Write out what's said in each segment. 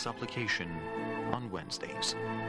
supplication on Wednesdays.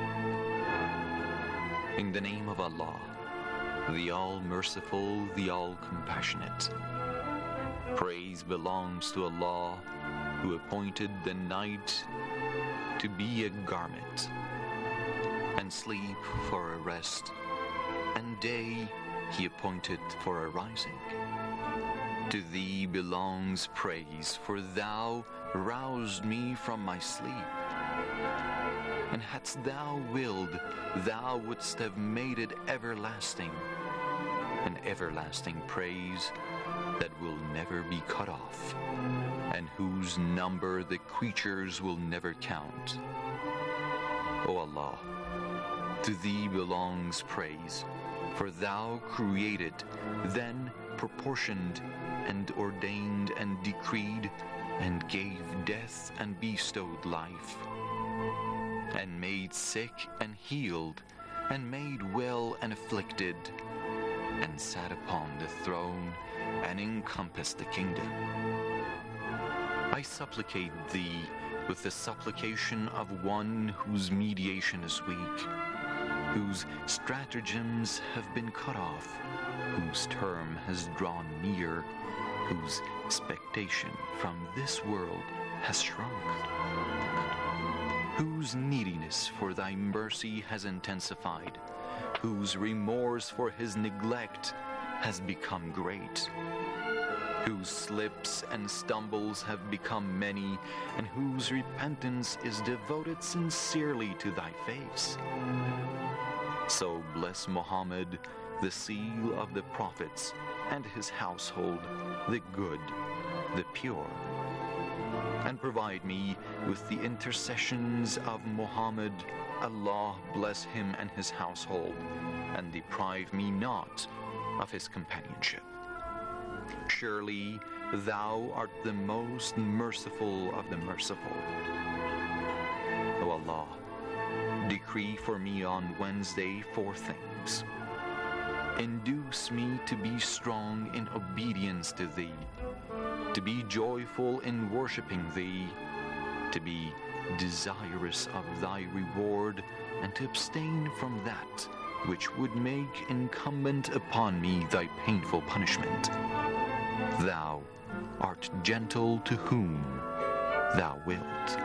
In the name of Allah, the All-Merciful, the All-Compassionate. Praise belongs to Allah, who appointed the night to be a garment, and sleep for a rest, and day He appointed for a rising. To Thee belongs praise, for Thou roused me from my sleep. And hadst Thou willed, Thou wouldst have made it everlasting, an everlasting praise that will never be cut off, and whose number the creatures will never count. O Allah, to Thee belongs praise, for Thou created, then proportioned, and ordained and decreed, and gave death and bestowed life, and made sick and healed, and made well and afflicted, and sat upon the throne, and encompassed the kingdom. I supplicate Thee with the supplication of one whose mediation is weak, whose stratagems have been cut off, whose term has drawn near, whose expectation from this world has shrunk, whose neediness for Thy mercy has intensified, whose remorse for his neglect has become great, whose slips and stumbles have become many, and whose repentance is devoted sincerely to Thy face. So bless Muhammad, the seal of the prophets, and his household, the good, the pure. And provide me with the intercessions of Muhammad. Allah bless him and his household, and deprive me not of his companionship. Surely Thou art the most merciful of the merciful. O Allah, decree for me on Wednesday 4 things. Induce me to be strong in obedience to Thee, to be joyful in worshiping Thee, to be desirous of Thy reward, and to abstain from that which would make incumbent upon me Thy painful punishment. Thou art gentle to whom Thou wilt.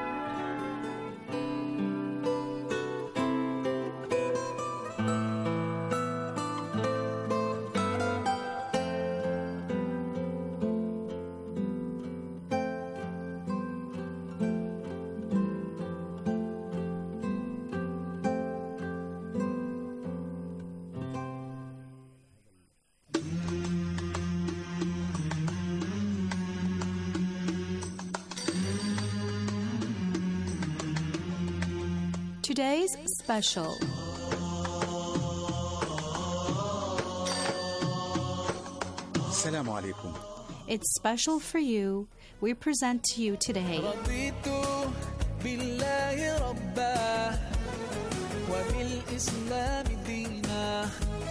Today's special. Assalamu alaikum. It's special for you. We present to you today. رضيت بالله ربا وبالإسلام دينا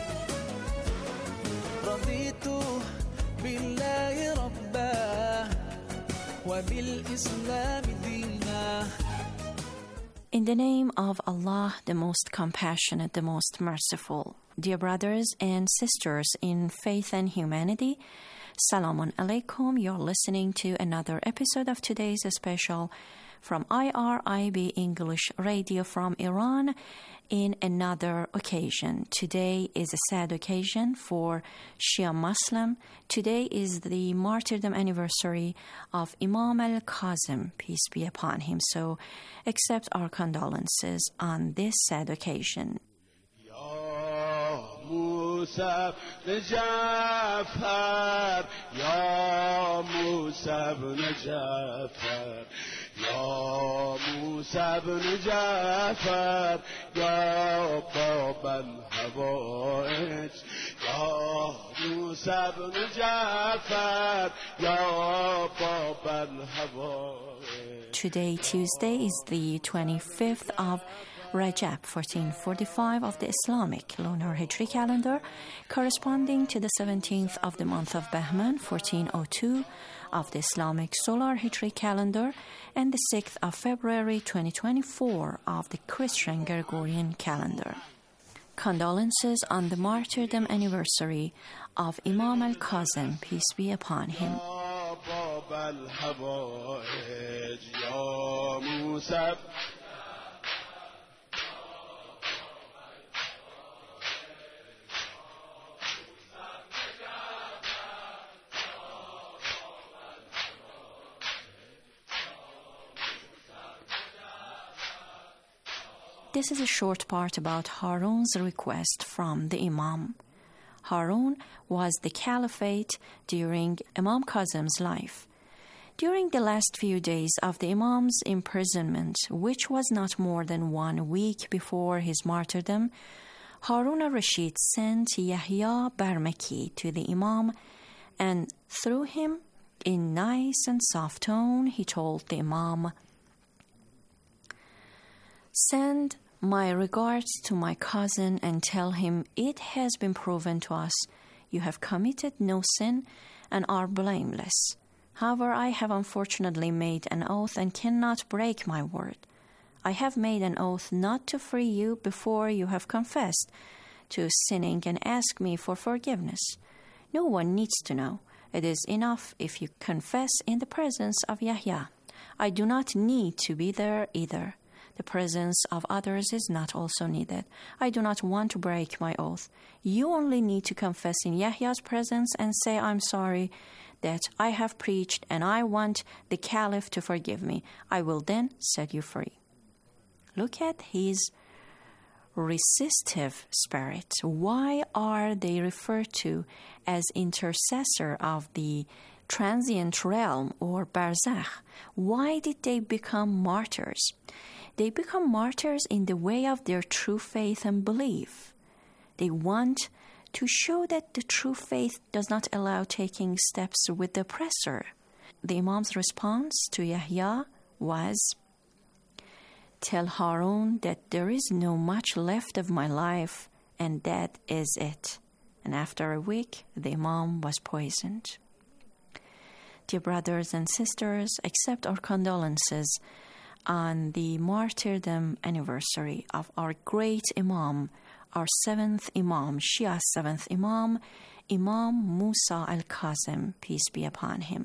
رضيت بالله ربا وبالإسلام دينا. In the name of Allah, the most compassionate, the most merciful. Dear brothers and sisters in faith and humanity, Salamun alaikum. You're listening to another episode of today's special from IRIB English Radio from Iran in another occasion. Today is a sad occasion for Shia Muslim. Today is the martyrdom anniversary of Imam al-Kazim, peace be upon him. So accept our condolences on this sad occasion. موسى بن جعفر يا موسى بن جعفر يا موسى بن جعفر يا باب الحوائج يا موسى بن جعفر يا باب الحوائج. Today, Tuesday, is the 25th of Rajab 1445 of the Islamic lunar Hijri calendar, corresponding to the 17th of the month of Bahman 1402 of the Islamic solar Hijri calendar, and the 6th of February 2024 of the Christian Gregorian calendar. Condolences on the martyrdom anniversary of Imam al-Kazim, peace be upon him. This is a short part about Harun's request from the Imam. Harun was the caliphate during Imam Kazim's life. During the last few days of the Imam's imprisonment, which was not more than 1 week before his martyrdom, Harun al-Rashid sent Yahya Barmaki to the Imam, and through him, in nice and soft tone, he told the Imam, "Send my regards to my cousin and tell him it has been proven to us you have committed no sin and are blameless. However, I have unfortunately made an oath and cannot break my word. I have made an oath not to free you before you have confessed to sinning and ask me for forgiveness. No one needs to know. It is enough if you confess in the presence of Yahya. I do not need to be there either. The presence of others is not also needed. I do not want to break my oath. You only need to confess in Yahya's presence and say, I'm sorry that I have preached and I want the Caliph to forgive me. I will then set you free." Look at his resistive spirit. Why are they referred to as intercessor of the transient realm or barzakh? Why did they become martyrs? They become martyrs in the way of their true faith and belief. They want to show that the true faith does not allow taking steps with the oppressor. The Imam's response to Yahya was, "Tell Harun that there is no much left of my life, and that is it." And after a week, the Imam was poisoned. Dear brothers and sisters, accept our condolences on the martyrdom anniversary of our great Imam, our 7th Imam, Shia's 7th Imam, Imam Musa al-Kazim, peace be upon him.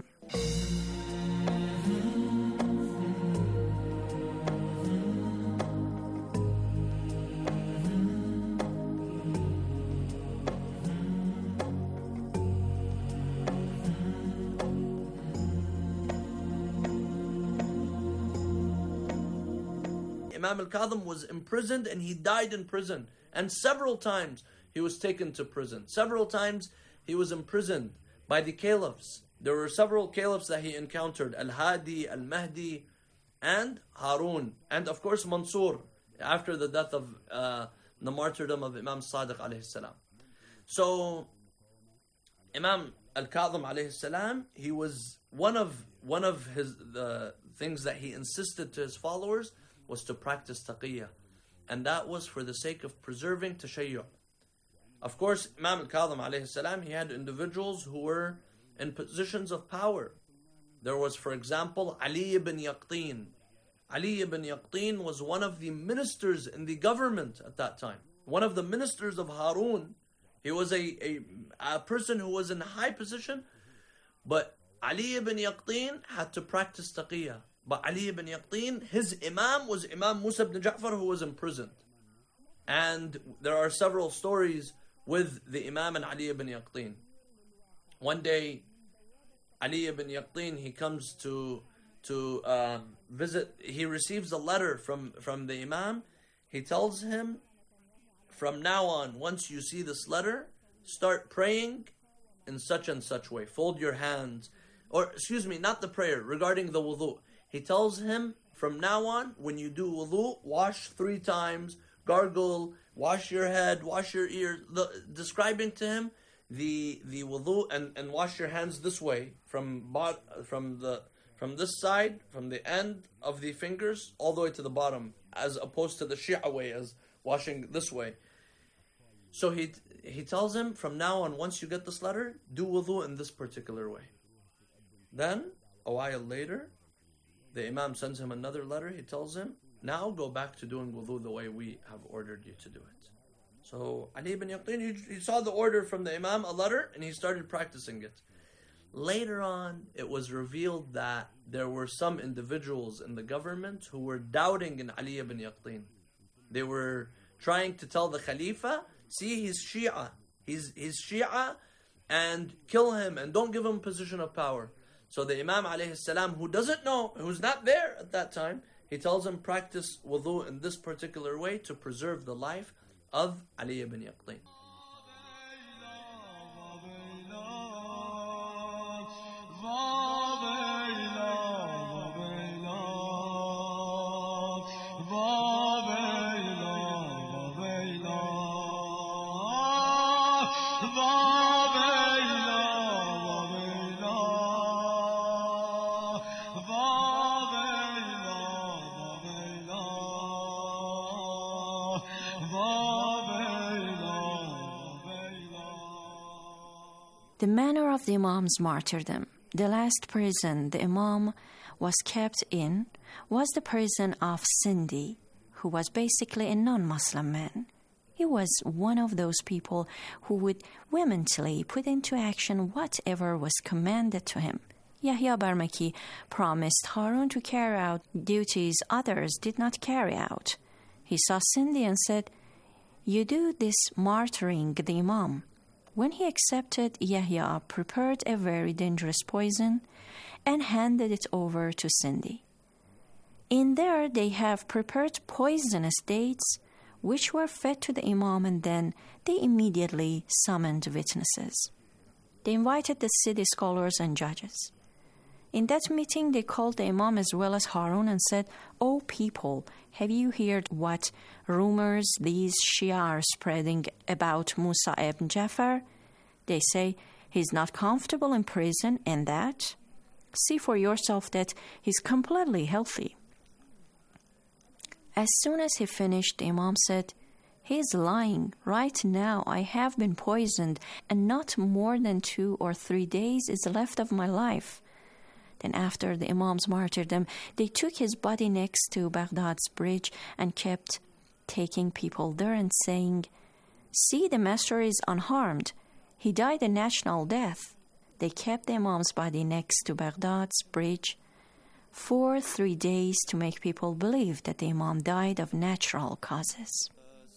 Imam al-Kazim was imprisoned and he died in prison. And several times he was taken to prison. Several times he was imprisoned by the caliphs. There were several caliphs that he encountered. Al-Hadi, Al-Mahdi, and Harun. And of course Mansur, after the death of the martyrdom of Imam Sadiq alayhi salam. So Imam al-Kazim alayhi salam, he was one of the things that he insisted to his followers was to practice taqiyya. And that was for the sake of preserving tashayyu'. Of course, Imam al-Kazim alayhi salam, he had individuals who were in positions of power. There was, for example, Ali ibn Yaqtin. Ali ibn Yaqtin was one of the ministers in the government at that time. One of the ministers of Harun. He was a person who was in a high position, but Ali ibn Yaqtin had to practice taqiyya. But Ali ibn Yaqtin, his Imam was Imam Musa ibn Ja'far, who was imprisoned. And there are several stories with the Imam and Ali ibn Yaqtin. One day, Ali ibn Yaqtin, he comes to visit. He receives a letter from the Imam. He tells him, from now on, once you see this letter, start praying in such and such way. Fold your hands. Or, excuse me, not the prayer, regarding the wudu. He tells him, from now on, when you do wudu, wash 3 times, gargle, wash your head, wash your ears, describing to him the wudu, and wash your hands this way, from from this side, from the end of the fingers, all the way to the bottom, as opposed to the Shia way, as washing this way. So he tells him, from now on, once you get this letter, do wudu in this particular way. Then, a while later, the Imam sends him another letter. He tells him, now go back to doing wudu the way we have ordered you to do it. So Ali ibn Yaqtin, he saw the order from the Imam, a letter, and he started practicing it. Later on, it was revealed that there were some individuals in the government who were doubting in Ali ibn Yaqtin. They were trying to tell the Khalifa, see, he's Shia. He's Shia, and kill him, and don't give him position of power. So the Imam alayhi salam, who doesn't know, who's not there at that time, he tells him, practice wudu in this particular way to preserve the life of Ali ibn Yaqtin. The manner of the Imam's martyrdom. The last prison the Imam was kept in was the prison of Sindi, who was basically a non-Muslim man. He was one of those people who would vehemently put into action whatever was commanded to him. Yahya Barmaki promised Harun to carry out duties others did not carry out. He saw Sindi and said, "You do this martyring the Imam." When he accepted, Yahya prepared a very dangerous poison and handed it over to Sindi. In there, they have prepared poisonous dates, which were fed to the Imam, and then they immediately summoned witnesses. They invited the city scholars and judges. In that meeting, they called the Imam as well as Harun and said, "O people, have you heard what rumors these Shia are spreading about Musa ibn Jafar? They say he's not comfortable in prison and that. See for yourself that he's completely healthy." As soon as he finished, the Imam said, "He is lying. Right now I have been poisoned and not more than 2 or 3 days is left of my life." Then after the Imam's martyrdom, they took his body next to Baghdad's bridge and kept taking people there and saying, "See, the master is unharmed. He died a natural death." They kept the Imam's body next to Baghdad's bridge for 3 days to make people believe that the Imam died of natural causes.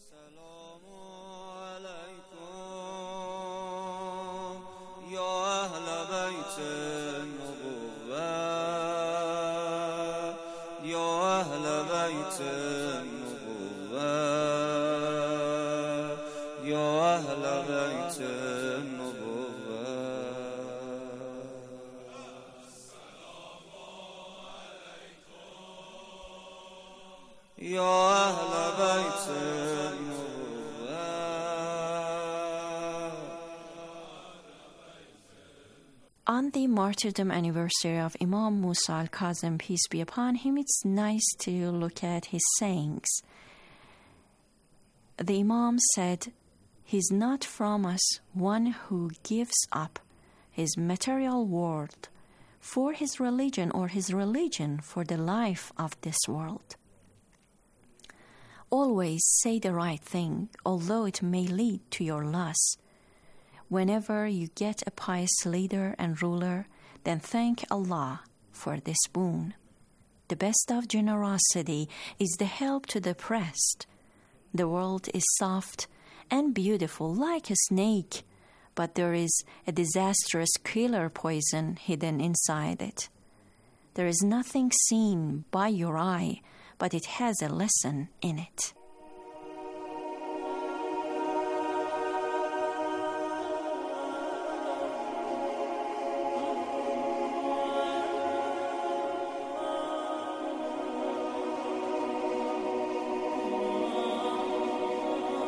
On the martyrdom anniversary of Imam Musa al-Kazim, peace be upon him, it's nice to look at his sayings. The Imam said, "He's not from us one who gives up his material world for his religion or his religion for the life of this world. Always say the right thing, although it may lead to your loss. Whenever you get a pious leader and ruler, then thank Allah for this boon. The best of generosity is the help to the oppressed. The world is soft and beautiful like a snake, but there is a disastrous killer poison hidden inside it. There is nothing seen by your eye, but it has a lesson in it."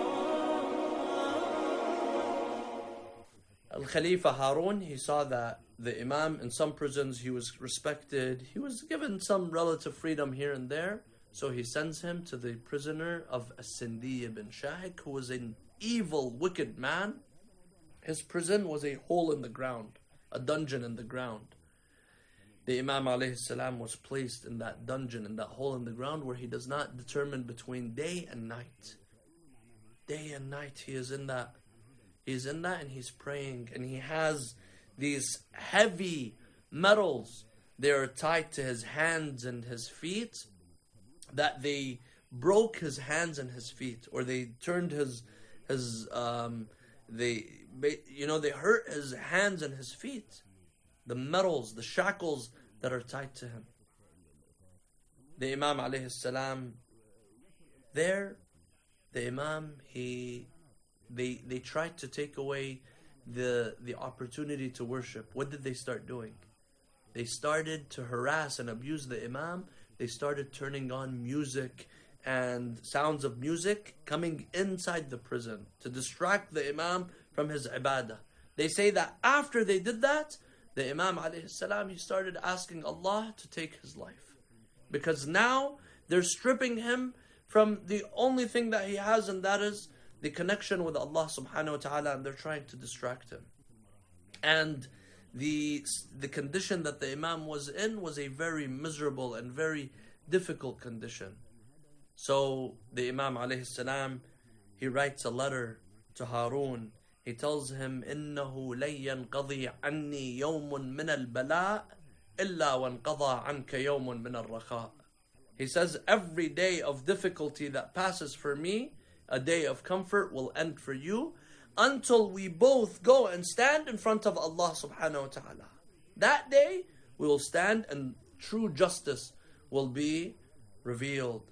Khalifa Harun, he saw that the Imam, in some prisons, he was respected. He was given some relative freedom here and there. So he sends him to the prisoner of As-Sindi ibn Shahik, who was an evil, wicked man. His prison was a hole in the ground, a dungeon in the ground. The Imam alayhi salam was placed in that dungeon, in that hole in the ground, where he does not determine between day and night. Day and night he is in that. He is in that and he's praying. And he has these heavy metals. They are tied to his hands and his feet, that they broke his hands and his feet, or they turned they hurt his hands and his feet. The metals, the shackles that are tied to him. The Imam alayhi salam, there, the Imam, they tried to take away the opportunity to worship. What did they start doing? They started to harass and abuse the Imam. They started turning on music and sounds of music coming inside the prison to distract the Imam from his ibadah. They say that after they did that, the Imam alayhi salam, he started asking Allah to take his life. Because now they're stripping him from the only thing that he has, and that is the connection with Allah subhanahu wa ta'ala, and they're trying to distract him. And the condition that the Imam was in was a very miserable and very difficult condition. So the Imam alayhi salam, he writes a letter to Harun. He tells him, إِنَّهُ لَن يَنْقَضِي عَنِّي يَوْمٌ مِنَ الْبَلَاءِ إِلَّا وَانْقَضَى عَنْكَ يَوْمٌ مِنَ الرَّخَاءِ. He says, every day of difficulty that passes for me, a day of comfort will end for you, until we both go and stand in front of Allah subhanahu wa ta'ala. That day, we will stand and true justice will be revealed.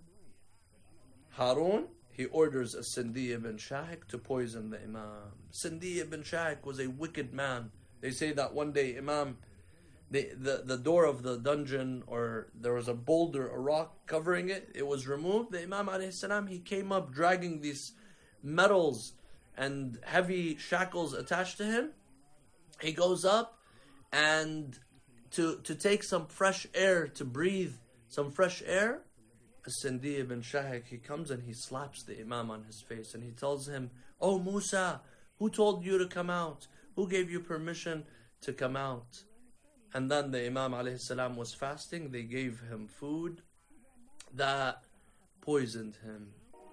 Harun, he orders As-Sindi ibn Shahik to poison the Imam. Sindi ibn Shahik was a wicked man. They say that one day Imam, the door of the dungeon, or there was a boulder, a rock covering it, it was removed. The Imam alayhi salam, he came up dragging these metals and heavy shackles attached to him. He goes up and to take some fresh air, to breathe some fresh air. As-Sindi ibn Shahik, he comes and he slaps the Imam on his face and he tells him, "Oh Musa, who told you to come out? Who gave you permission to come out?" And then the Imam alayhi salam was fasting. They gave him food that poisoned him.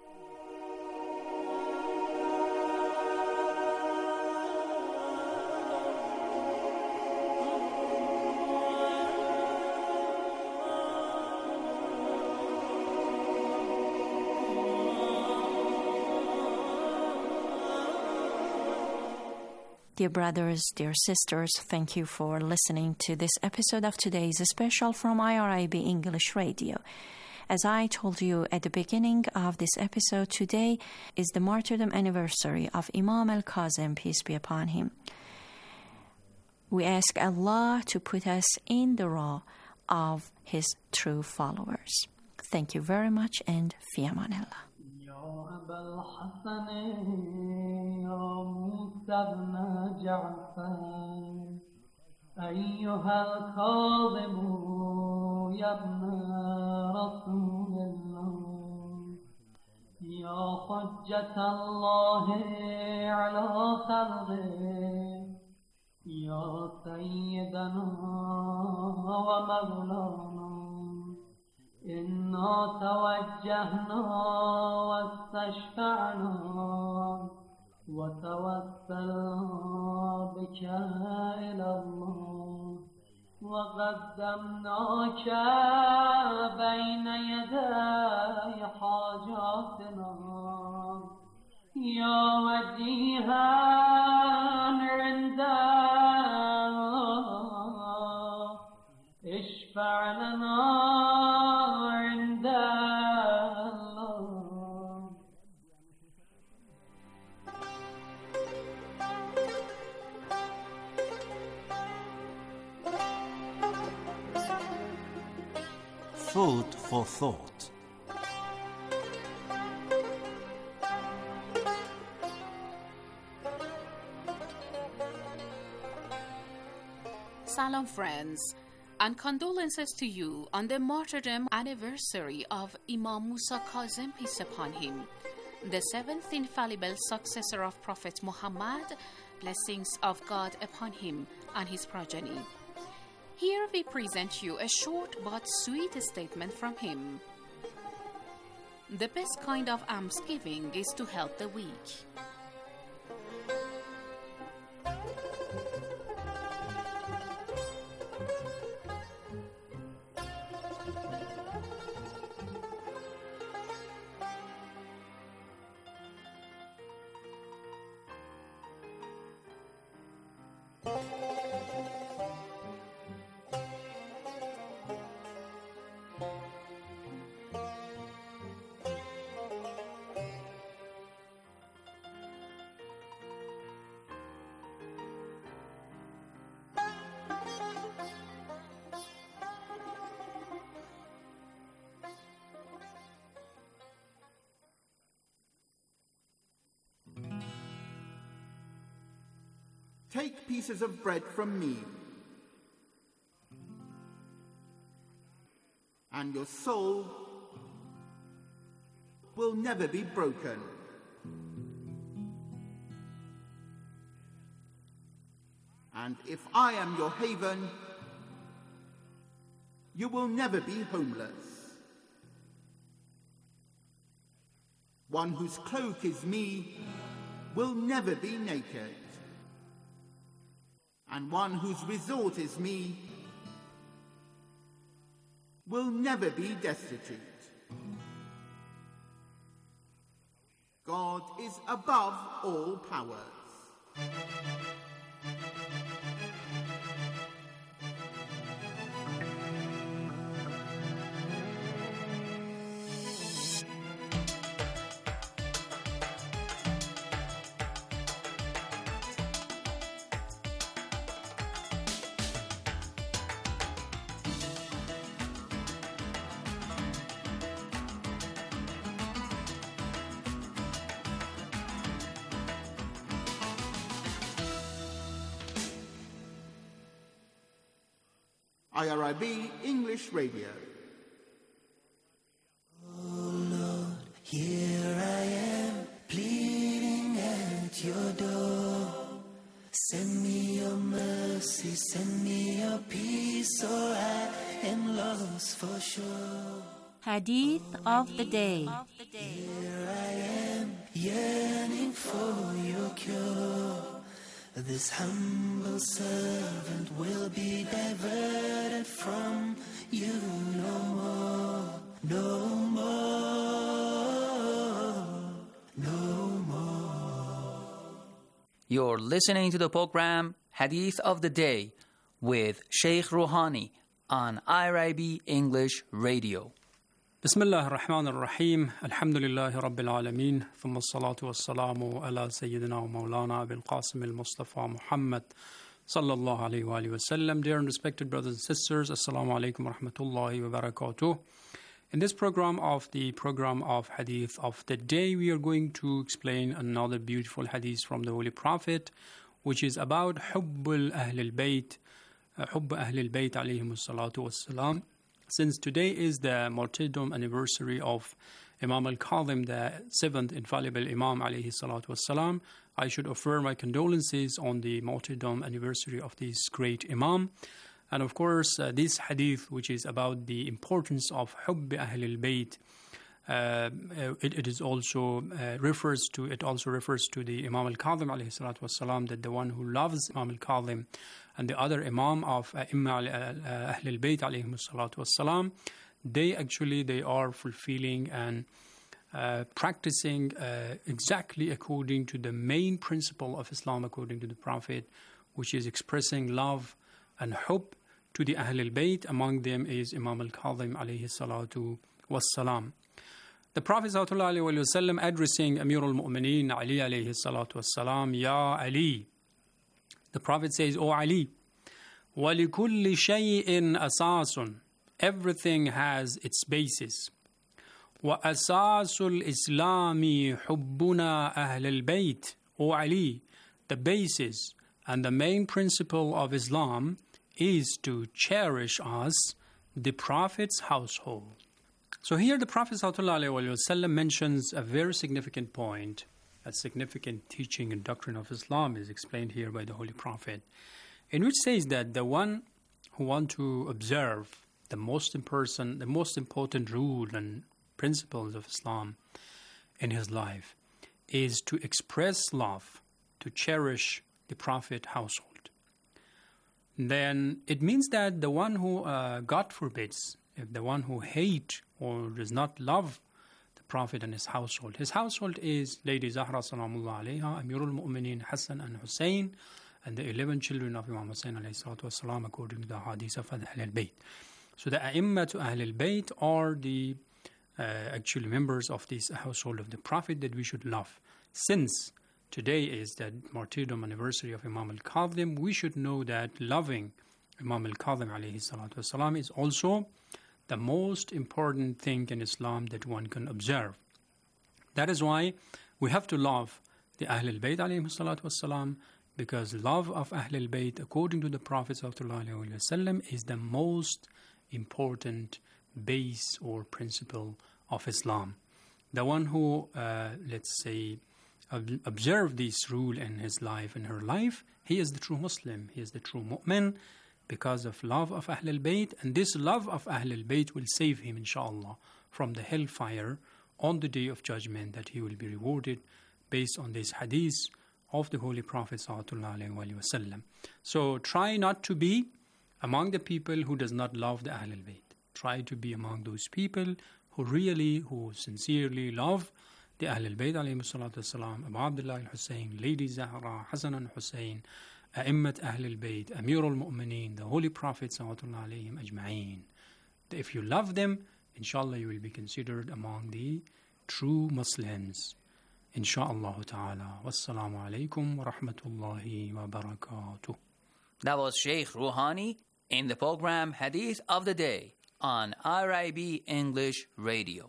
Dear brothers, dear sisters, thank you for listening to this episode of today's special from IRIB English Radio. As I told you at the beginning of this episode, today is the martyrdom anniversary of Imam al-Kazim, peace be upon him. We ask Allah to put us in the row of his true followers. Thank you very much, and fi amanillah. أبا الحسن يا موسى بن جعفر أيها الكاظم يا ابن رسول الله يا حجة الله على خلقه يا سيدنا ومولانا إنا توجهنا واستشفعنا وتوسلنا بك إلى الله وقدمناك بين يدي حاجاتنا يا وجيها عند الله اشفع لنا عند الله. Food for thought. Salam friends, and condolences to you on the martyrdom anniversary of Imam Musa Kazim, peace upon him, the seventh infallible successor of Prophet Muhammad, blessings of God upon him and his progeny. Here we present you a short but sweet statement from him. The best kind of almsgiving is to help the weak. Take pieces of bread from me, and your soul will never be broken. And if I am your haven, you will never be homeless. One whose cloak is me will never be naked. And one whose resort is me will never be destitute. God is above all powers. IRIB English Radio. Oh Lord, here I am, pleading at your door. Send me your mercy, send me your peace, or I am lost for sure. Hadith of the Day. Here I am, yearning for your cure. This humble servant will be diverted from you no more, no more, no more. You're listening to the program Hadith of the Day with Sheikh Rouhani on IRIB English Radio. بسم الله الرحمن الرحيم الحمد لله رب العالمين ثم الصلاة والسلام على سيدنا ومولانا أبي القاسم المصطفى محمد صلى الله عليه وآله وسلم. Dear and respected brothers and sisters, Assalamu alaikum wa rahmatullahi wa barakatuh. In this program of Hadith of the Day, we are going to explain another beautiful hadith from the Holy Prophet, which is about Hubb Ahl al-Bayt alayhim as-salatu was-salam. Since today is the martyrdom anniversary of Imam al-Kazim, the seventh infallible Imam alayhi salatu wassalam, I should offer my condolences on the martyrdom anniversary of this great Imam. And of course, this hadith, which is about the importance of Hubb Ahl al-Bayt, it also refers to the Imam al-Kazim alayhi salatu wassalam, that the one who loves Imam al-Kazim and the other Imam of Ahl al-Bayt alayhi salatu wassalam, they are fulfilling and practicing exactly according to the main principle of Islam, according to the Prophet, which is expressing love and hope to the Ahl al-Bayt. Among them is Imam al-Kazim alayhi salatu wassalam. The Prophet sallallahu alayhi wa sallam, addressing Amir al-Mu'mineen Ali alayhi salatu wassalam, Ya Ali. The Prophet says, O Ali, وَلِكُلِّ شَيْءٍ أَسَاسٌ. Everything has its basis. وَأَسَاسُ الْإِسْلَامِ حُبُّنَا أَهْلَ الْبَيْتِ. O Ali, the basis and the main principle of Islam is to cherish us, the Prophet's household. So here the Prophet ﷺ mentions a very significant point, a significant teaching and doctrine of Islam is explained here by the Holy Prophet, in which says that the one who want to observe the most important rule and principles of Islam in his life is to express love, to cherish the Prophet household. Then it means that the one who, God forbids, if the one who hate or does not love the Prophet and his household is Lady Zahra Salamullah alayha, Amirul Mu'mineen Hassan and Hussein, and the 11 children of Imam Hussein alayhi salatu wasalam, according to the hadith of Ahlul Bayt. So the A'imma to Ahlul Bayt are the actual members of this household of the Prophet that we should love. Since today is the martyrdom anniversary of Imam al-Kadhim, we should know that loving Imam al-Kadhim alayhi salatu wasalam is also the most important thing in Islam that one can observe. That is why we have to love the Ahlul Bayt alayhi salatu wasalam, because love of Ahlul Bayt, according to the Prophet sallallahu alayhi wasallam, is the most important base or principle of Islam. The one who, let's say, observe this rule in his life, in her life, he is the true Muslim, he is the true mu'min, because of love of Ahlul Bayt, and this love of Ahlul Bayt will save him, inshallah, from the hellfire on the Day of Judgment, that he will be rewarded based on this hadith of the Holy Prophet sallallahu alaihi wasallam. So try not to be among the people who does not love the Ahlul Bayt. Try to be among those people who sincerely love the Ahlul Bayt alayhi salatu wasalam, Abu Abdullah al-Hussein, Lady Zahra, Hassan and Hussein, A'immat Ahlul Bayt, Amirul Mu'mineen, the Holy Prophet sallallahu alayhim ajma'een. If you love them, inshallah you will be considered among the true Muslims. Insha'Allah ta'ala. Wassalamu alaikum wa rahmatullahi wa barakatuh. That was Sheikh Rouhani in the program Hadith of the Day on IRIB English Radio.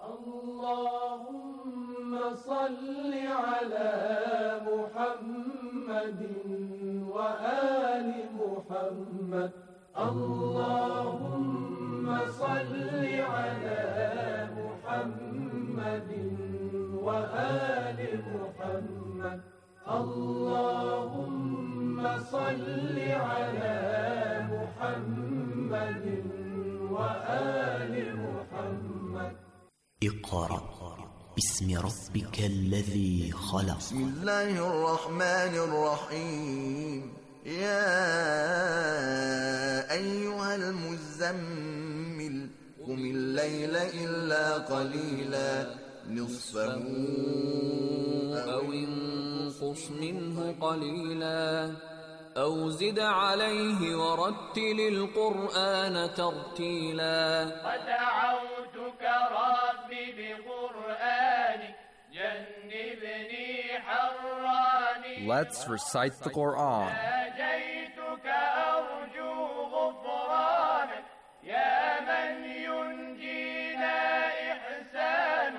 Allahumma salli ala Muhammadin wa ali Muhammad. Allahumma salli ala Muhammadin wa ali Muhammad. Allahumma salli ala Muhammadin وآل محمد. اقرأ باسم ربك الذي خلق. بسم الله الرحمن الرحيم. يا أيها المزمل قم الليل إلا قليلا نصفه أو انقص منه قليلا أو زد عليه ورتل القرآن ترتيلا. ودعوتك ربي بقرآنك جنبني حراني. Let's recite the Quran. ناجيتك أرجو غفرانك يا من ينجينا إحسان.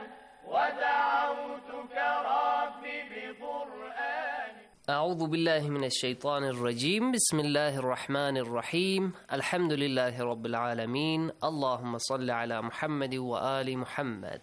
ودعوتك ربي بقرآنك. أعوذ بالله من الشيطان الرجيم. بسم الله الرحمن الرحيم. الحمد لله رب العالمين. اللهم صل على محمد وآل محمد.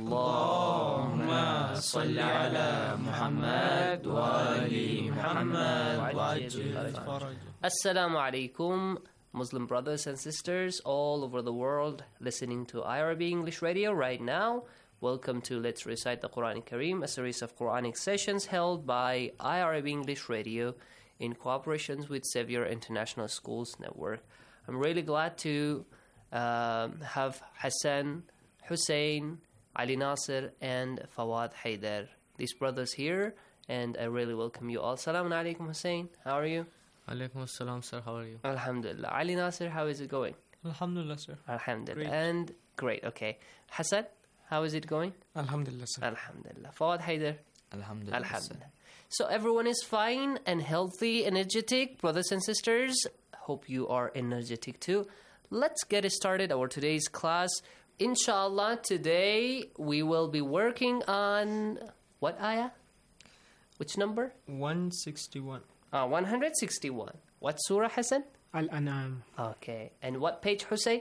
اللهم صل على محمد وآل محمد وعجل فرج. Assalamu alaikum, Muslim brothers and sisters all over the world listening to IRB English Radio right now. Welcome to Let's Recite the Quran Kareem, a series of Quranic sessions held by IRB English Radio in cooperation with Xavier International Schools Network. I'm really glad to have Hassan, Hussein, Ali Nasir, and Fawad Haider, these brothers here, and I really welcome you all. Assalamu alaikum, Hussein. How are you? Alaikum assalam, sir. How are you? Alhamdulillah. Ali Nasir, how is it going? Alhamdulillah, sir. Alhamdulillah. And great, okay. Hassan, how is it going? Alhamdulillah, sir. Alhamdulillah. Fawad Haider? Alhamdulillah. Alhamdulillah. So everyone is fine and healthy, energetic, brothers and sisters. Hope you are energetic too. Let's get started our today's class. Inshallah, today we will be working on what ayah? Which number? 161. 161. What surah, Hassan? Al-An'am. Okay. And what page, Hussein?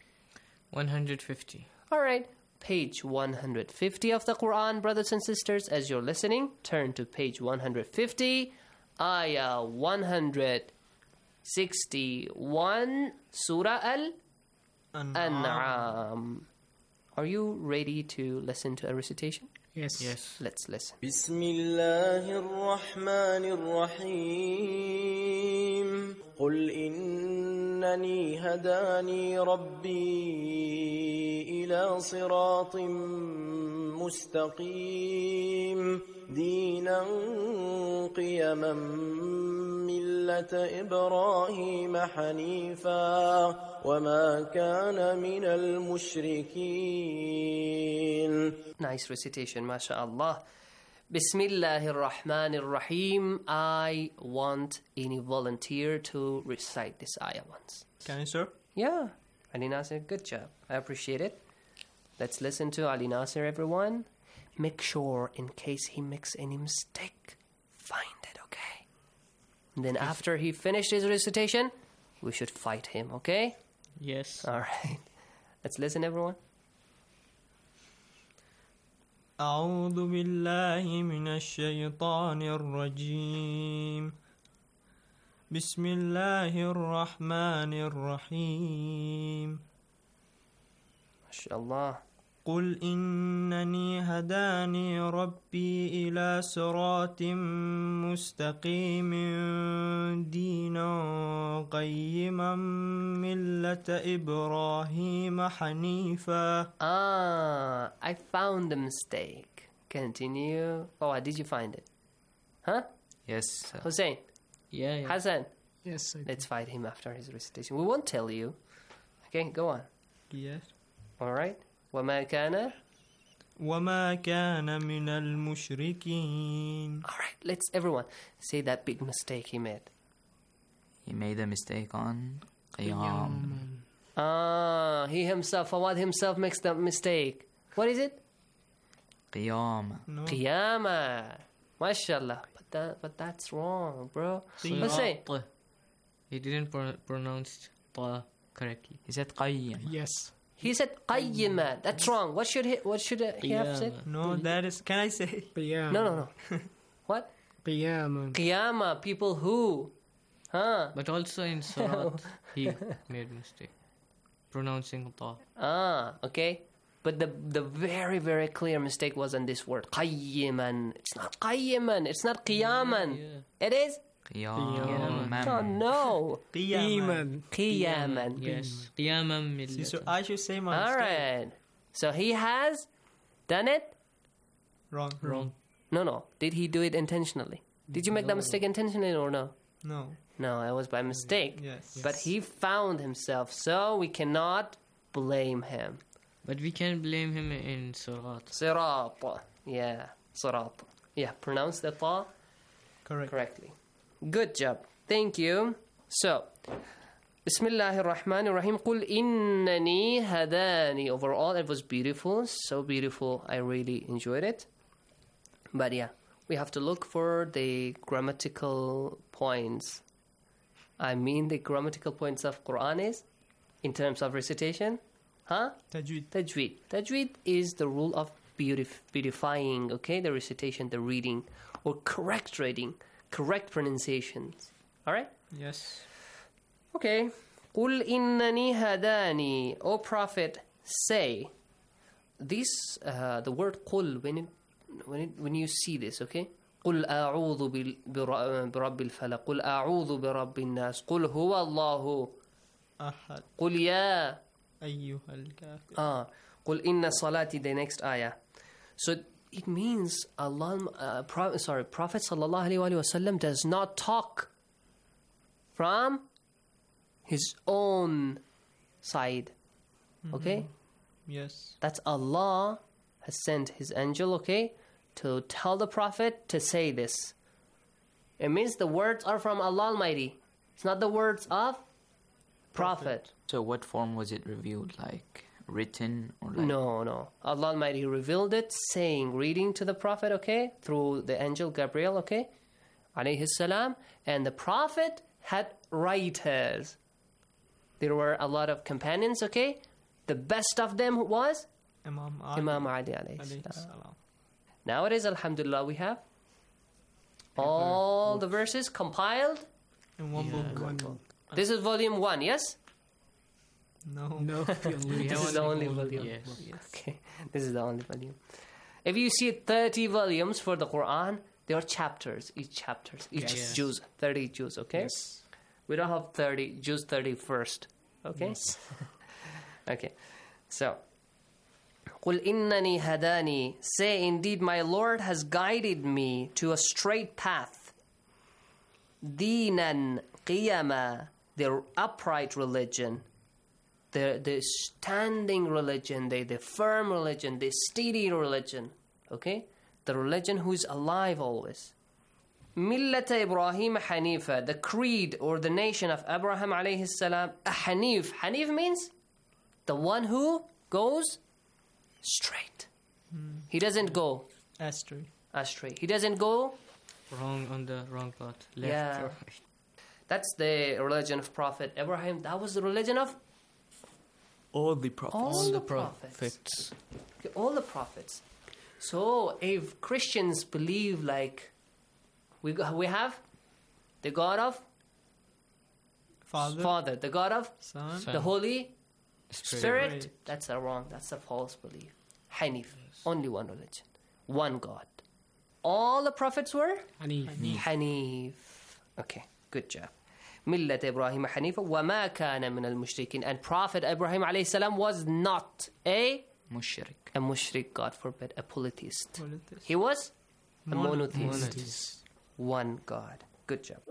150. All right. Page 150 of the Quran, brothers and sisters. As you're listening, turn to page 150, ayah 161, Surah Al-An'am. Are you ready to listen to a recitation? Yes. Yes. Let's listen. بسم الله الرحمن الرحيم قل إنني هداني ربي إلى صراط مستقيم دينا قيما ملة إبراهيم حنيفا وما كان من المشركين. Nice recitation, mashallah. Bismillahir Rahmanir Rahim. I want any volunteer to recite this ayah once. Can I, sir? Yeah. Ali Nasir, good job. I appreciate it. Let's listen to Ali Nasir, everyone. Make sure, in case he makes any mistake, find it, okay? And then after he finished his recitation, we should fight him, okay? Yes. All right. Let's listen, everyone. أعوذ بالله من الشيطان الرجيم بسم الله الرحمن الرحيم ما شاء الله. قل إنني هداني ربي إلى صراط مستقيم دينا قيما ملة إبراهيم حنيفا. I found the mistake. Continue. Oh, did you find it? Huh? Yes, sir. Hussein? Yeah. Hassan? Yes, sir. Let's fight him after his recitation. We won't tell you. Okay, go on. Yes. All right. وما كان من المشركين. All right, let's everyone say that big mistake he made. He made a mistake on Qiyam. He himself, Fawad himself makes the mistake. What is it? Qiyam. No. Qiyama. MashaAllah. But that's wrong, bro. Let's say. He didn't pronounce ta correctly. He said Qayyim. Yes. He said qayyima. That's wrong. What should he have said? No, that is. Can I say? No. What? Qiyama. People who? Huh? But also in Surat, he made mistake pronouncing ta. Okay. But the very, very clear mistake was on this word. Qayyiman. It's not qayyiman. It's not qiyaman. Yeah. It is? Qiyaman. Oh, no. Qiyaman. Yes. Qiyaman. So I should say my All right. So he has done it? Wrong. No. Did he do it intentionally? Did you make that mistake intentionally or no? No. No, it was by mistake. Yes. But he found himself, so we cannot blame him. But we can blame him in Surat. Sirat. Yeah, Sirat. Yeah, pronounce the ta correctly. Good job. Thank you. So, Bismillahir Rahmanir Rahim. Qul innani hadani. Overall, it was beautiful. So beautiful. I really enjoyed it. But yeah, we have to look for the grammatical points. I mean, the grammatical points of Quran is in terms of recitation. Huh? Tajweed. Tajweed is the rule of beautifying, okay, the recitation, the reading, or correct reading, correct pronunciations. All right? Yes. Okay. قُلْ إِنَّنِي هَدَانِي. O Prophet, say. This, the word قُل, when you see this, okay? قُلْ أَعُوذُ بِرَبِّ الْفَلَقِ قُلْ أَعُوذُ بِرَبِّ النَّاسِ قُلْ هُوَ اللَّهُ أحد. قُلْ يَا أيها الكافر. قُلْ إِنَّ صَلَاتِ, the next ayah. So it means Prophet sallallahu alaihi wasallam does not talk from his own side. Okay? Yes. That's Allah has sent his angel, okay, to tell the Prophet to say this. It means the words are from Allah Almighty. It's not the words of Prophet. So what form was it revealed? Like written or like... No. Allah Almighty revealed it, saying, reading to the Prophet, okay, through the angel Gabriel, okay, alayhi salam, and the Prophet had writers. There were a lot of companions, okay? The best of them was Imam Ali alayhi salam. Nowadays, alhamdulillah, we have all the verses compiled in one book. This is volume 1, yes? No. This is the only volume. Yes. Okay, this is the only volume. If you see 30 volumes for the Quran, there are chapters, each juz, 30 juz, okay? Yes. We don't have 30, juz 31st, okay? Yes. Okay, so, قُلْ إِنَّنِي هَدَانِي, say indeed my Lord has guided me to a straight path. دِينًا قِيَمًا, the upright religion, the standing religion, the firm religion, the steady religion, okay? The religion who is alive always. مِلَّةَ إِبْرَاهِيمَ حَنِيفًا, the creed or the nation of Abraham alayhi salam, a Hanif. Hanif means the one who goes straight. He doesn't go astray. He doesn't go wrong on the wrong path. Left or right. That's the religion of Prophet Abraham. That was the religion of all the prophets. All the prophets. Okay, all the prophets. So if Christians believe like we have the God of Father, the God of Son, the Holy Spirit, that's a wrong, that's a false belief. Hanif, only one religion, one God. All the prophets were Hanif. Okay, good job. Millat Ibrahim Hanifa wa ma kana min al-mushrikin, and Prophet Ibrahim alayhi salam was not a mushrik, God forbid, a polytheist. He was a monotheist. One God. Good job.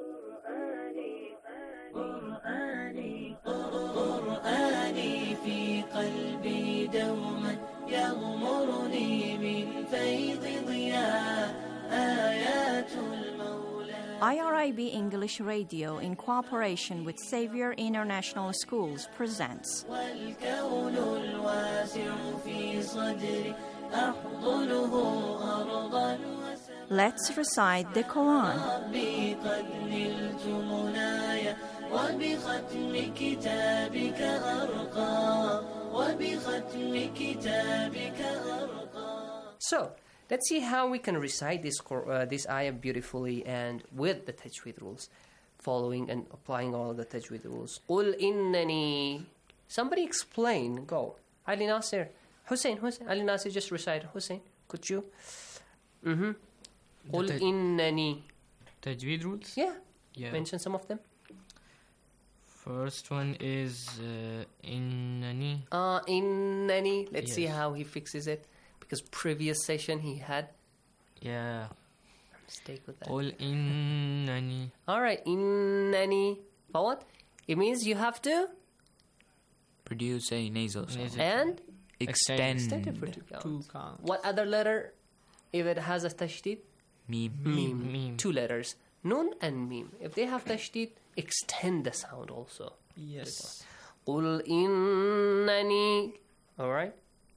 قرآني في قلبي دوما يغمرني من فيض ضياء آيات المولى. IRIB English Radio, in cooperation with Xavier International Schools, presents والكون الواسع في صدري أحضنه أرضا. Let's recite the Quran. ربي قد نلت منايا وبختم كتابك أرقى وبختم كتابك أرقى. So, let's see how we can recite this ayah beautifully and with the tajweed rules, following and applying all the tajweed rules. قُلْ إِنَّنِي. Somebody explain. Go. Ali Nasir. Hussein. Ali Nasir, just recite. Hussein, could you? قُلْ إِنَّنِي. Tajweed rules? Yeah. Mention some of them. First one is innani. Innani. Let's see how he fixes it. Because previous session he had a mistake with that. قُلْ إِنَّنِي. Alright, innani. For what? It means you have to produce a nasal sound. And extend it for two counts. What other letter, if it has a tashdid? Mim. Two letters. Nun and mim. If they have tashdid, extend the sound also. Yes. قُلْ إِنَّنِي. Alright.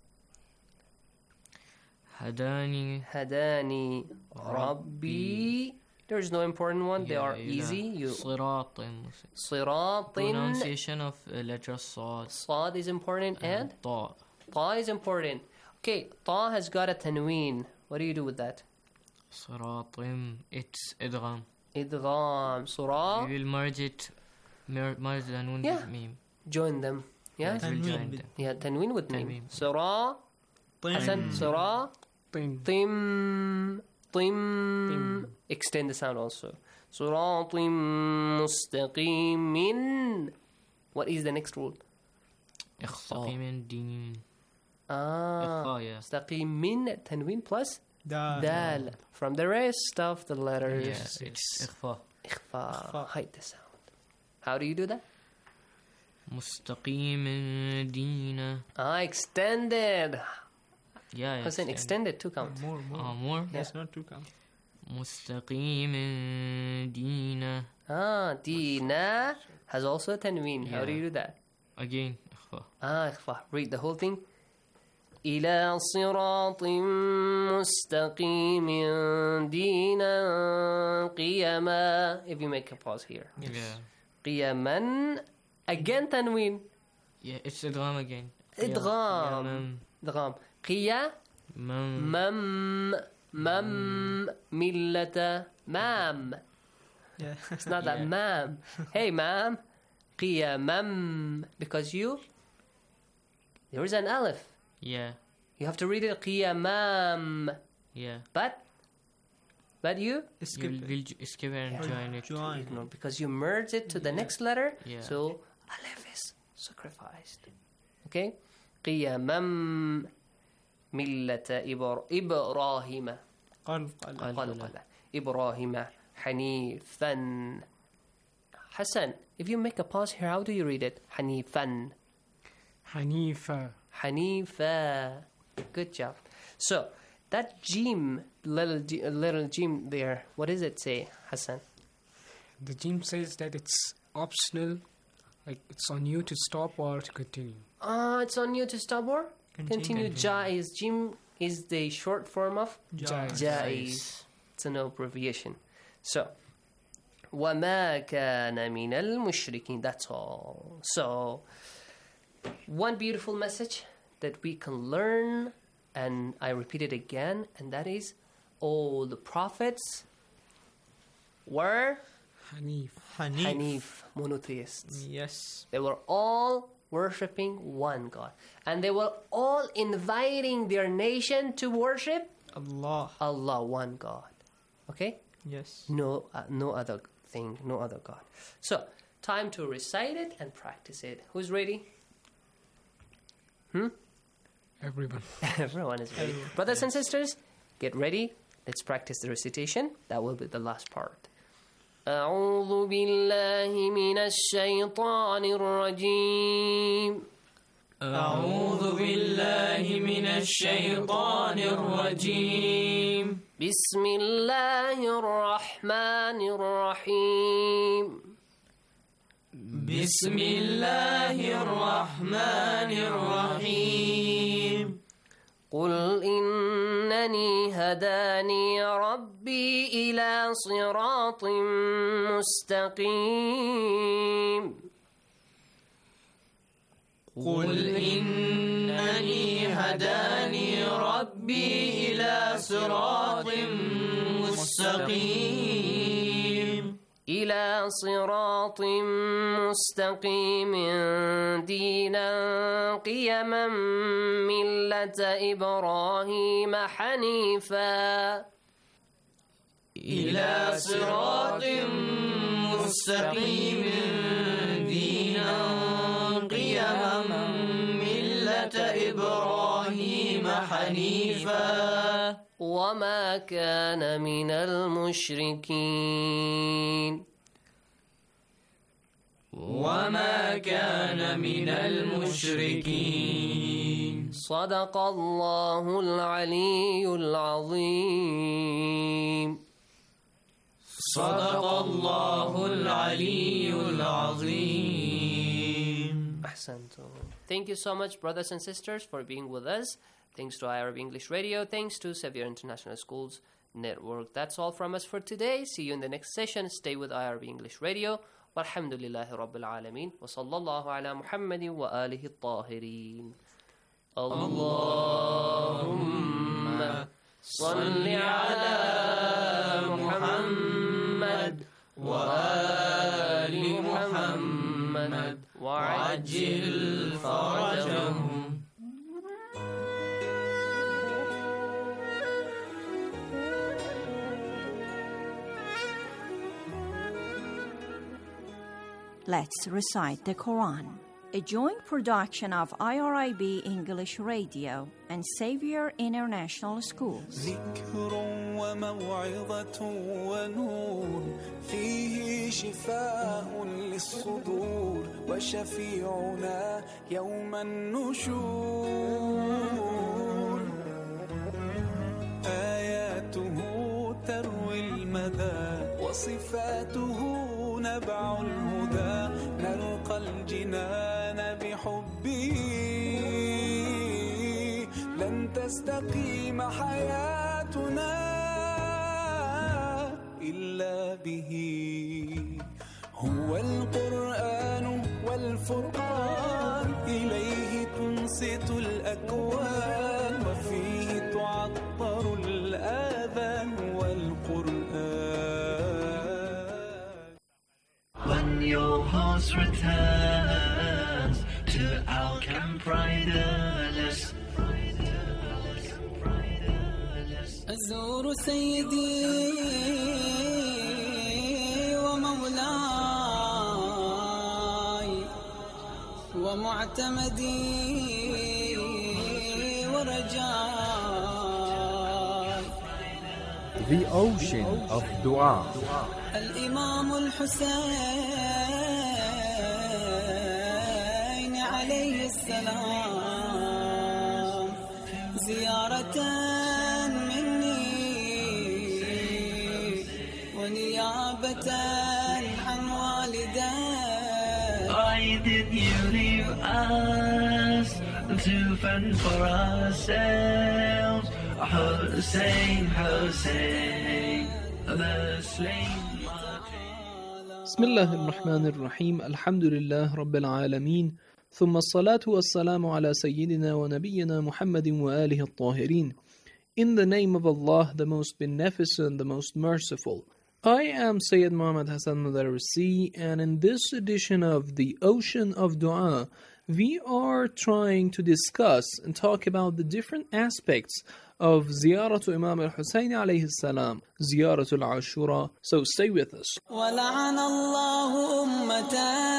Hadani. Rabbi. There's no important one. They are easy. Siratin. Pronunciation of letter Sad. Sad is important and Ta. Ta is important. Okay, Ta has got a tanween. What do you do with that? Siratim. It's idgham. Idgham. Surah. We will merge the nun with mim. Join them. Yeah? Join them. Yeah, tanween with mim. Surah. Hasan. Surah. Tim. Extend the sound also. Siratim mustaqimin. What is the next rule? Ikhfaqimin din. Mustaqimin. Tanween plus dal. From the rest of the letters. Yes, it's ikhfa. Ikhfa. Hide the sound. How do you do that? Mustaqimin dina. Extended. Yeah, Hussein, extended 2 counts. More? That's not 2 counts. Mustaqim dina. Dina has also a tanween. How do you do that? Again, ikhfa. Ikhfa. Read the whole thing. إلى صراط مستقيم دينا قيما. If you make a pause here. Yeah. قيما. Again tanween. Yeah, it's idgham again. إدغام. إدغام. قيا. مم. ملة. مام. Yeah. It's not that ma'am. Hey, ma'am. قيمم. Because there is an alif. Yeah. You have to read it قيمم. Yeah. But you skip it and join it. No, because you merge it to the next letter. Yeah. So alif is sacrificed. Okay. قيمم ملة إبراهيم. قال إبراهيم حنيفا. Hassan, if you make a pause here, how do you read it? حنيفا. Hanifa. Good job. So that jim, little jim there, what does it say, Hassan? The jim says that it's optional, like it's on you to stop or to continue. It's on you to stop or continue. Jaiz. Jim is the short form of Jaiz. It's an abbreviation. So وَمَا كَانَ مِنَ الْمُشْرِكِينَ. That's all. So one beautiful message that we can learn, and I repeat it again, and that is all the prophets were Hanif, monotheists. Yes. They were all worshipping one God, and they were all inviting their nation to worship Allah, one God. Okay? Yes. No other thing, no other God. So, time to recite it and practice it. Who's ready? Everyone. Everyone is ready. Brothers and sisters, get ready. Let's practice the recitation. That will be the last part. أعوذ بالله من الشيطان الرجيم. أعوذ بالله من الشيطان الرجيم. بسم الله الرحمن الرحيم. بسم الله الرحمن الرحيم. قل إنني هداني ربي إلى صراط مستقيم. قل إنني هداني ربي إلى صراط مستقيم. إلى صراط مستقيم دينا قيما ملة إبراهيم حنيفا. إلى صراط مستقيم دينا قيما ملة إبراهيم حنيفا. وما كان من المشركين. وما كان من المشركين. صدق الله العلي العظيم. صدق الله العلي العظيم. أحسنتم. Thank you so much, brothers and sisters, for being with us. Thanks to IRB English Radio. Thanks to Xavier International Schools Network. That's all from us for today. See you in the next session. Stay with IRB English Radio. Walhamdulillahi Rabbil Alameen. Wa sallallahu ala Muhammadin wa alihi الطاهرين. Allahumma salli ala Muhammad wa ali Muhammad wa ajil farajahum. Let's recite the Quran, a joint production of IRIB English Radio and Xavier International Schools. ذكر وموعظة ونور فيه شفاء للصدور وشفيعنا يوم النشور آياته تروي المدى وصفاته نبع الهدى نلقى الجنان بحبه تستقيم حياتنا إلا به هو القرآن والفرقان إليه تنصت الأكوان وفيه تعطر الآذان والقرآن. When your horse returns to our camp riderless, أزور سيدي ومولاي ومعتمدي ورجاي The ocean of dua. الإمام الحسين عليه السلام زيارة عن والداي. Why did you leave us to fend for ourselves? Hussein, Hussein, the slain. بسم الله الرحمن الرحيم. الحمد لله رب العالمين، ثم الصلاة والسلام على سيدنا ونبينا محمد وآله الطاهرين. In the name of Allah, the most beneficent, the most merciful. I am Sayyid Muhammad Hassan Madarisi, and in this edition of The Ocean of Dua, we are trying to discuss and talk about the different aspects of Ziyaratu Imam al-Husayn alayhi salam, Ziyaratu al-Ashura. So stay with us. وَلَعَنَ اللَّهُ أُمَّةً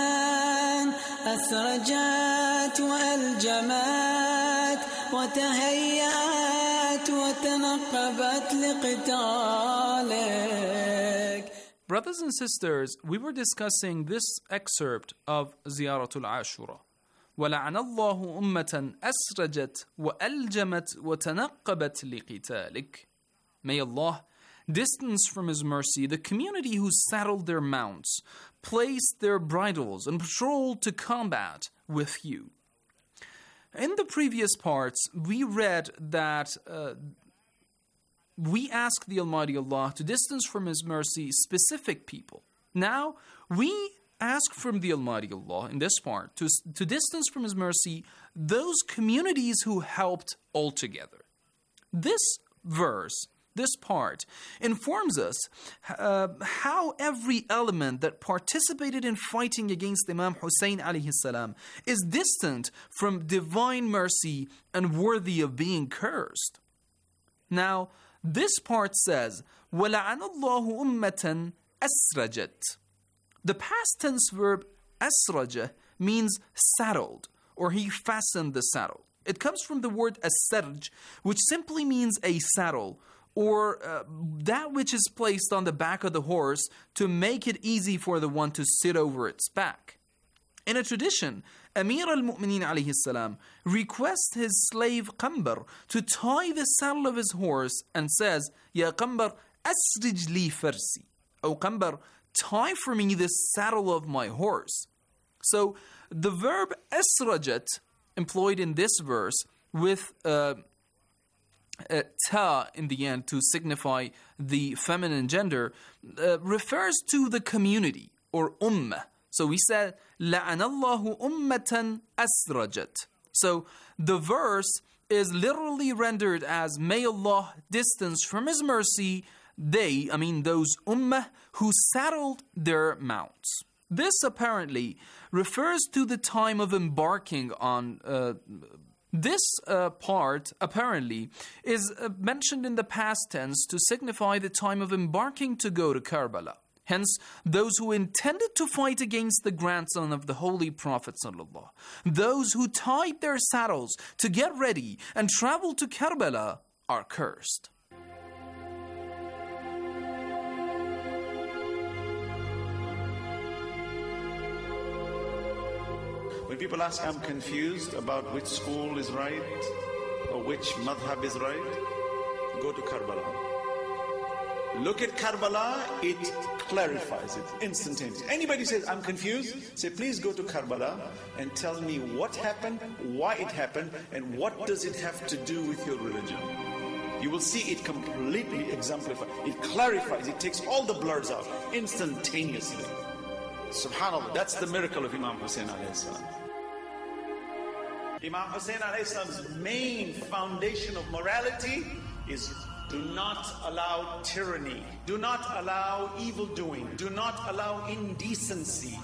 أَسْرَجَتْ وَأَلْجَمَتْ وَتَهَيَّأَتْ وَتَنَقَّبَتْ لِقِتَالِكَ. Brothers and sisters, we were discussing this excerpt of Ziyaratul Ashura. وَلَعَنَ اللَّهُ أُمَّةً أَسْرَجَتْ وَأَلْجَمَتْ وَتَنَقَّبَتْ لِقِتَالِكَ. May Allah distance from His mercy the community who saddled their mounts, placed their bridles, and patrolled to combat with you. In the previous parts, we read that we ask the Almighty Allah to distance from His mercy specific people. Now, we ask from the Almighty Allah in this part to distance from His mercy those communities who helped altogether. This verse, this part, informs us how every element that participated in fighting against Imam Hussein alayhi salam is distant from divine mercy and worthy of being cursed. Now, this part says, وَلَعَنَ اللَّهُ أُمَّةً أَسْرَجَتْ. The past tense verb أَسْرَجَ means saddled, or he fastened the saddle. It comes from the word أَسْرَج, which simply means a saddle, or that which is placed on the back of the horse to make it easy for the one to sit over its back. In a tradition, Amir al-Mu'mineen alayhi salam requests his slave Qambar to tie the saddle of his horse and says, Ya Qambar, asrij li farsi. O Qambar, tie for me the saddle of my horse. So the verb asrajat, employed in this verse with ta in the end to signify the feminine gender, refers to the community or ummah. So we said, لَعَنَ اللَّهُ أُمَّةً أَسْرَجَتْ. So the verse is literally rendered as, may Allah distance from His mercy those ummah who saddled their mounts. This apparently refers to the time of embarking on this part apparently is mentioned in the past tense to signify the time of embarking to go to Karbala. Hence, those who intended to fight against the grandson of the Holy Prophet ﷺ, those who tied their saddles to get ready and travel to Karbala, are cursed. When people ask, I'm confused about which school is right or which madhab is right, go to Karbala. Look at Karbala, it clarifies it instantaneously. Anybody says, I'm confused, say, please go to Karbala and tell me what happened, why it happened, and what does it have to do with your religion. You will see it completely exemplified. It clarifies, it takes all the blurs out instantaneously. SubhanAllah, that's the miracle of Imam Hussein alayhi salam. Imam Hussein alayhi salam's main foundation of morality is do not allow tyranny. Do not allow evil doing. Do not allow indecency.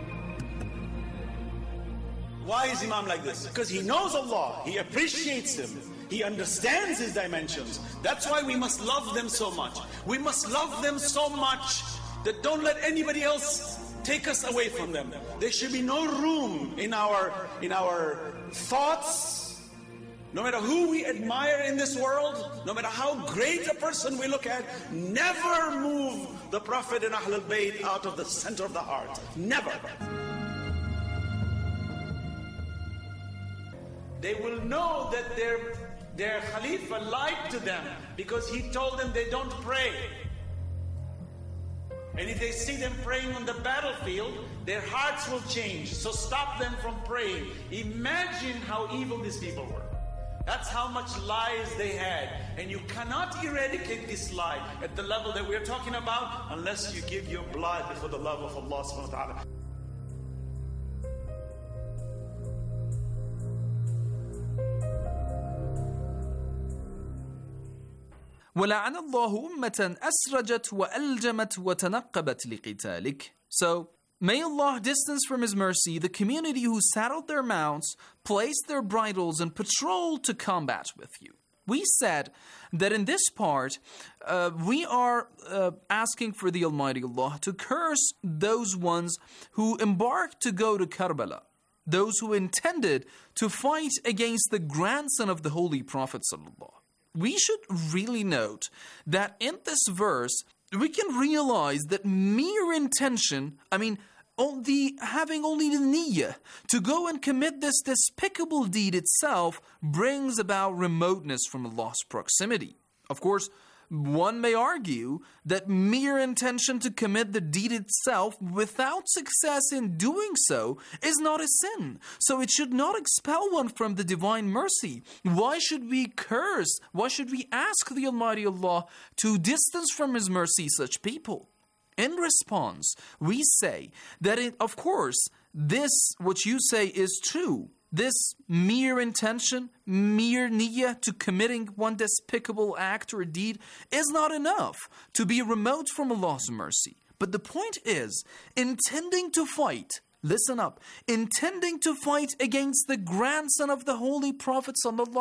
Why is Imam like this? Because he knows Allah. He appreciates Him. He understands His dimensions. That's why we must love them so much. We must love them so much that don't let anybody else take us away from them. There should be no room in our thoughts. No matter who we admire in this world, no matter how great a person we look at, never move the Prophet and Ahlul Bayt out of the center of the heart. Never. They will know that their Khalifa lied to them because he told them they don't pray. And if they see them praying on the battlefield, their hearts will change. So stop them from praying. Imagine how evil these people were. That's how much lies they had. And you cannot eradicate this lie at the level that we're talking about unless you give your blood for the love of Allah subhanahu wa ta'ala. وَلَعَنَ اللَّهُ أُمَّةً أَسْرَجَتْ وَأَلْجَمَتْ وَتَنَقَّبَتْ لِقِتَالِكَ. So, may Allah distance from His mercy the community who saddled their mounts, placed their bridles, and patrolled to combat with you. We said that in this part, we are asking for the Almighty Allah to curse those ones who embarked to go to Karbala, those who intended to fight against the grandson of the Holy Prophet Sallallahu. We should really note that in this verse, we can realize that mere intention, having only the niyyah to go and commit this despicable deed itself brings about remoteness from Allah's proximity. Of course, one may argue that mere intention to commit the deed itself without success in doing so is not a sin. So it should not expel one from the divine mercy. Why should we curse? Why should we ask the Almighty Allah to distance from His mercy such people? In response, we say that of course, this, what you say, is true. This mere intention, mere niyyah to committing one despicable act or deed is not enough to be remote from Allah's mercy. But the point is, intending to fight, listen up, intending to fight against the grandson of the Holy Prophet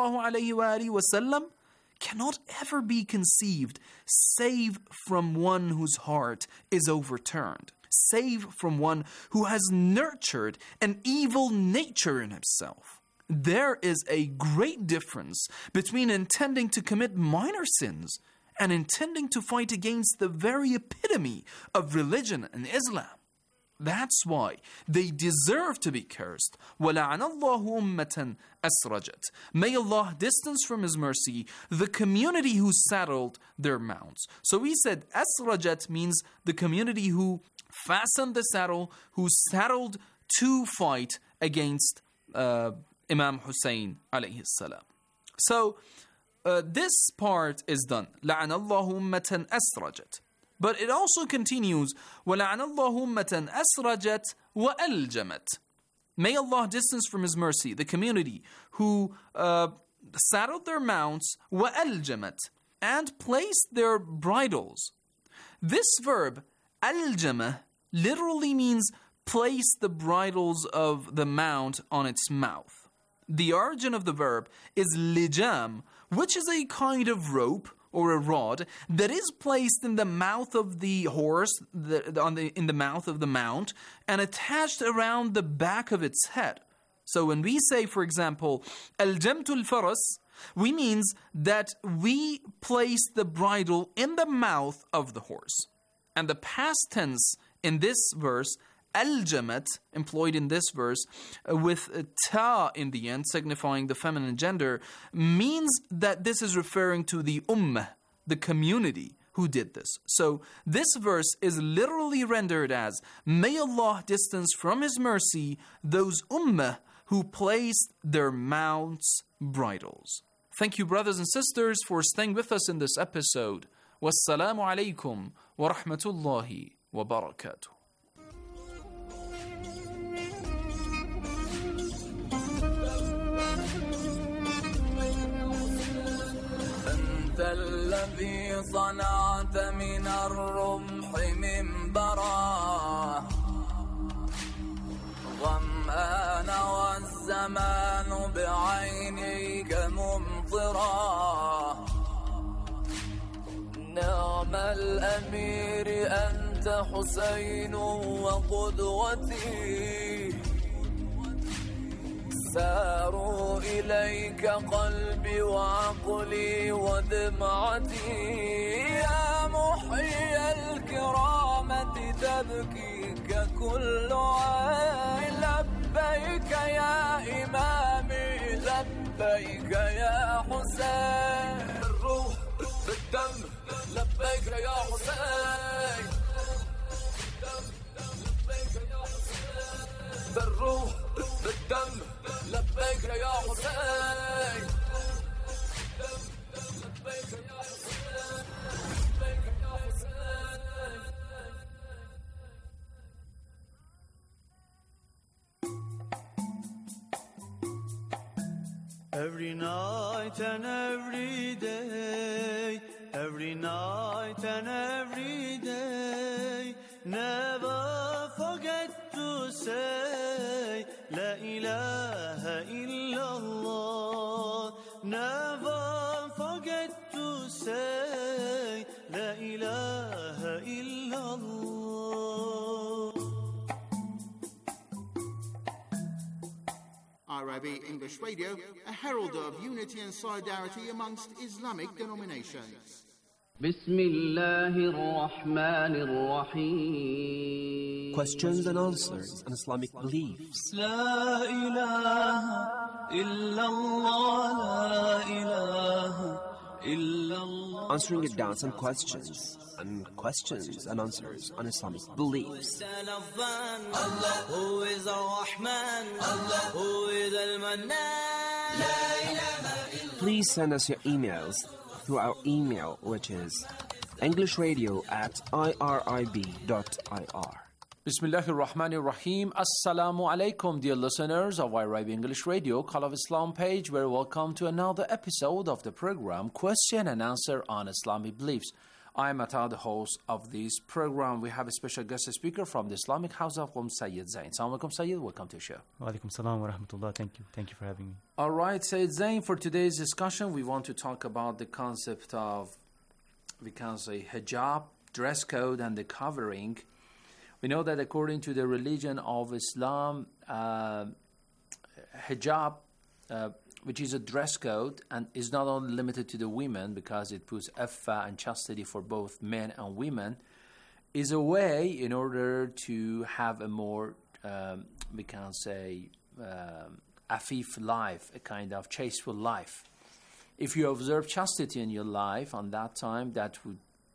ﷺ cannot ever be conceived save from one whose heart is overturned, save from one who has nurtured an evil nature in himself. There is a great difference between intending to commit minor sins and intending to fight against the very epitome of religion and Islam. That's why they deserve to be cursed. وَلَعَنَ اللَّهُ أُمَّةً أَسْرَجَتْ. May Allah distance from His mercy the community who saddled their mounts. So we said أسرجت means the community who fastened the saddle, who saddled to fight against Imam Hussein alayhi salam. So this part is done. لَعَنَ اللَّهُ أُمَّةً أَسْرَجَتْ. But it also continues, وَلَعَنَ اللَّهُ أُمَّةً أَسْرَجَتْ وَأَلْجَمَتْ. May Allah distance from His mercy the community who saddled their mounts, وَأَلْجَمَتْ, and placed their bridles. This verb, aljama, literally means place the bridles of the mount on its mouth. The origin of the verb is lijam, which is a kind of rope or a rod that is placed in the mouth of the horse, in the mouth of the mount, and attached around the back of its head. So when we say, for example, aljamtul faras, we means that we place the bridle in the mouth of the horse. And the past tense in this verse, aljamat, employed in this verse, with a ta in the end, signifying the feminine gender, means that this is referring to the ummah, the community, who did this. So this verse is literally rendered as, may Allah distance from His mercy those ummah who placed their mouths bridles. Thank you, brothers and sisters, for staying with us in this episode. Wassalamu alaikum wa rahmatullahi wa barakatuh. الذي صنعت من الرمح منبرا ظمآن والزمان بعينيك ممطرا نعم الأمير أنت حسين وقدوتي ساروا إليك قلبي وعقلي ودمعتي يا محيي الكرامة تبكيك كل عين لبيك يا إمامي لبيك يا حسين بالروح بالدم لبيك يا حسين بالروح بالدم لبيك يا حسين لبيك يا حسين لبيك يا حسين. Every night and every day, every night and every day, never forget to say La ilaha illallah. Never forget to say La ilaha illallah. IRIB English Radio, a herald of unity and solidarity amongst Islamic denominations. Bismillahir Rahmanir Rahim. Questions and answers on Islamic beliefs. La ilaha illallah, la ilaha illallah. Answering your doubts and questions and answers on Islamic beliefs. Allah, who is Ar-Rahman, Allah, who is Al-Mannan. Please send us your emails through our email, which is englishradio@irib.ir. Bismillahir Rahmanir Rahim. Assalamu alaikum, dear listeners of IRIB English Radio, Call of Islam page. Very welcome to another episode of the program Question and Answer on Islamic Beliefs. I'm Atta, the host of this program. We have a special guest speaker from the Islamic House of Sayyid Zain. Assalamu alaikum, Sayyid. Welcome to the show. Wa alaikum salam wa rahmatullah. Thank you. Thank you for having me. All right, Sayyid Zain, for today's discussion, we want to talk about the concept of, we can say, hijab, dress code, and the covering. We know that according to the religion of Islam, hijab, which is a dress code and is not only limited to the women because it puts affa and chastity for both men and women, is a way in order to have a more, we can say, afif life, a kind of chasteful life. If you observe chastity in your life on that time, that would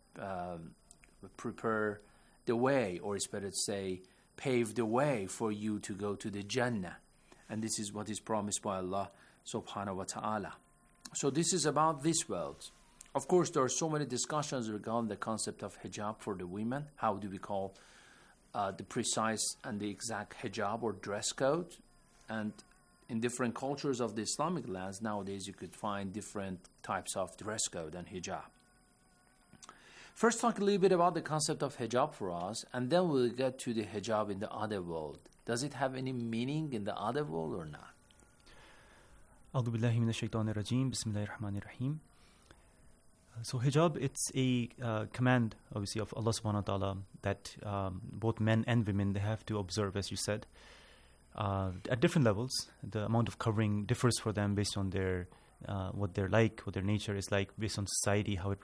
prepare the way, or it's better to say, pave the way for you to go to the Jannah. And this is what is promised by Allah subhanahu wa ta'ala. So this is about this world. Of course, there are so many discussions regarding the concept of hijab for the women. How do we call the precise and the exact hijab or dress code? And in different cultures of the Islamic lands, nowadays you could find different types of dress code and hijab. First, talk a little bit about the concept of hijab for us, and then we'll get to the hijab in the other world. Does it have any meaning in the other world or not? A'udhu billahi minash shaitanir rajeem. Bismillahir rahmanir rahim. So hijab, it's a command, obviously, of Allah subhanahu wa ta'ala that both men and women, they have to observe, as you said, at different levels. The amount of covering differs for them based on their what they're like, what their nature is like, based on society, how it